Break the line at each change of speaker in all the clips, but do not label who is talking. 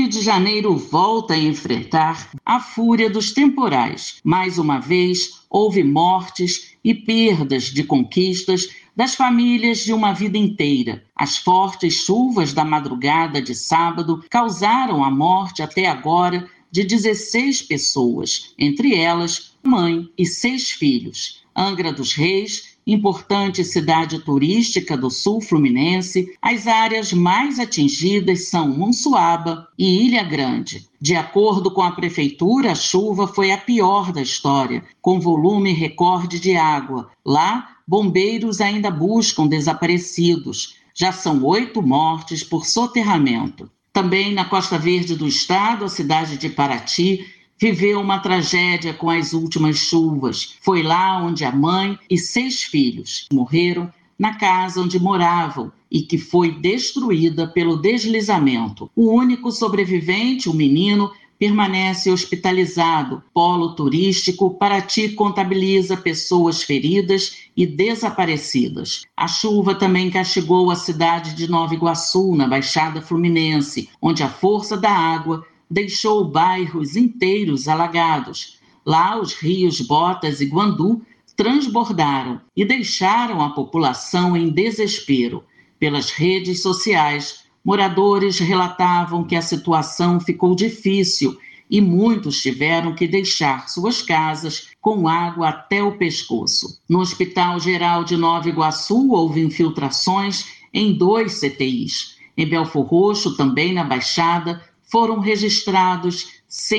Rio de Janeiro volta a enfrentar a fúria dos temporais. Mais uma vez, houve mortes e perdas de conquistas das famílias de uma vida inteira. As fortes chuvas da madrugada de sábado causaram a morte até agora de 16 pessoas, entre elas mãe e 6 filhos. Angra dos Reis, importante cidade turística do sul fluminense, as áreas mais atingidas são Monsuaba e Ilha Grande. De acordo com a prefeitura, a chuva foi a pior da história, com volume recorde de água. Lá, bombeiros ainda buscam desaparecidos. Já são 8 mortes por soterramento. Também na Costa Verde do estado, a cidade de Paraty viveu uma tragédia com as últimas chuvas. Foi lá onde a mãe e 6 filhos morreram na casa onde moravam e que foi destruída pelo deslizamento. O único sobrevivente, o menino, permanece hospitalizado. Polo turístico, Paraty contabiliza pessoas feridas e desaparecidas. A chuva também castigou a cidade de Nova Iguaçu, na Baixada Fluminense, onde a força da água deixou bairros inteiros alagados. Lá, os rios Botas e Guandu transbordaram e deixaram a população em desespero. Pelas redes sociais, moradores relatavam que a situação ficou difícil e muitos tiveram que deixar suas casas com água até o pescoço. No Hospital Geral de Nova Iguaçu, houve infiltrações em 2 CTIs. Em Belfor Roxo, também na Baixada, foram registrados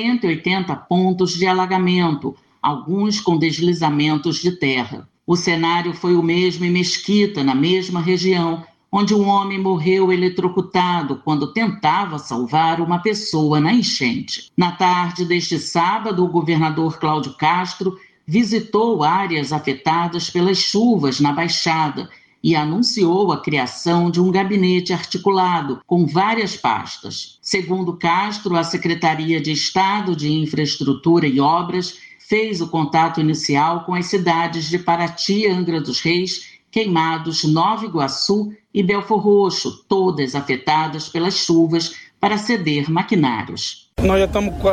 180 pontos de alagamento, alguns com deslizamentos de terra. O cenário foi o mesmo em Mesquita, na mesma região, onde um homem morreu eletrocutado quando tentava salvar uma pessoa na enchente. Na tarde deste sábado, o governador Cláudio Castro visitou áreas afetadas pelas chuvas na Baixada e anunciou a criação de um gabinete articulado com várias pastas. Segundo Castro, a Secretaria de Estado de Infraestrutura e Obras fez o contato inicial com as cidades de Paraty, Angra dos Reis, Queimados, Nova Iguaçu e Belfor Roxo, todas afetadas pelas chuvas, para ceder maquinários.
Nós já estamos com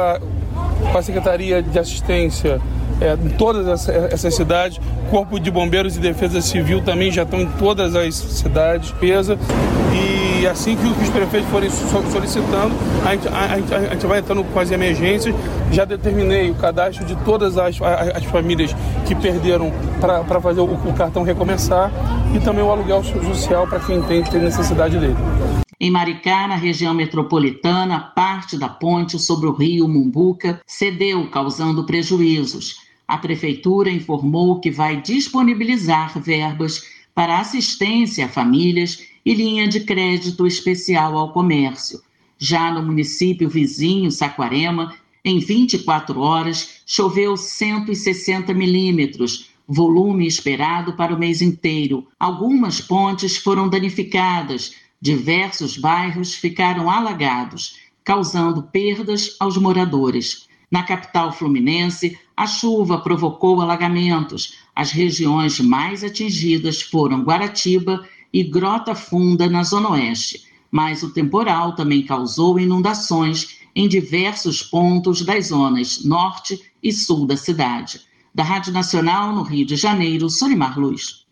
a Secretaria de Assistência em todas essas cidades, Corpo de Bombeiros e Defesa Civil também já estão em todas as cidades, e assim que os prefeitos forem solicitando, a gente vai entrando com as emergências. Já determinei o cadastro de todas as famílias que perderam para fazer o cartão recomeçar e também o aluguel social para quem tem necessidade dele.
Em Maricá, na região metropolitana, parte da ponte sobre o rio Mumbuca cedeu, causando prejuízos. A prefeitura informou que vai disponibilizar verbas para assistência a famílias e linha de crédito especial ao comércio. Já no município vizinho, Saquarema, em 24 horas, choveu 160 milímetros, volume esperado para o mês inteiro. Algumas pontes foram danificadas, diversos bairros ficaram alagados, causando perdas aos moradores. Na capital fluminense, a chuva provocou alagamentos. As regiões mais atingidas foram Guaratiba e Grota Funda, na Zona Oeste. Mas o temporal também causou inundações em diversos pontos das zonas norte e sul da cidade. Da Rádio Nacional, no Rio de Janeiro, Solimar Luz.